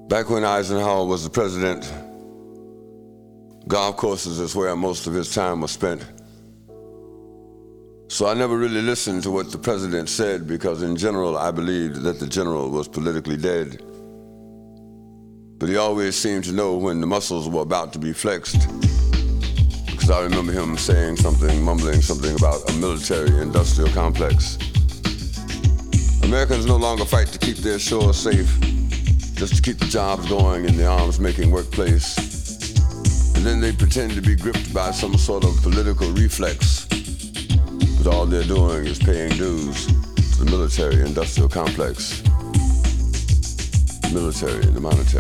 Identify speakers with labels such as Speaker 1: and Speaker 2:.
Speaker 1: Back when Eisenhower was the president, golf courses is where most of his time was spent. So I never really listened to what the president said because in general I believed that the general was politically dead. But he always seemed to know when the muscles were about to be flexed, because I remember him saying something, mumbling something about a military-industrial complex. Americans no longer fight to keep their shores safe, just to keep the jobs going in the arms-making workplace. And then they pretend to be gripped by some sort of political reflex, but all they're doing is paying dues to the military-industrial complex. Military and the monetary.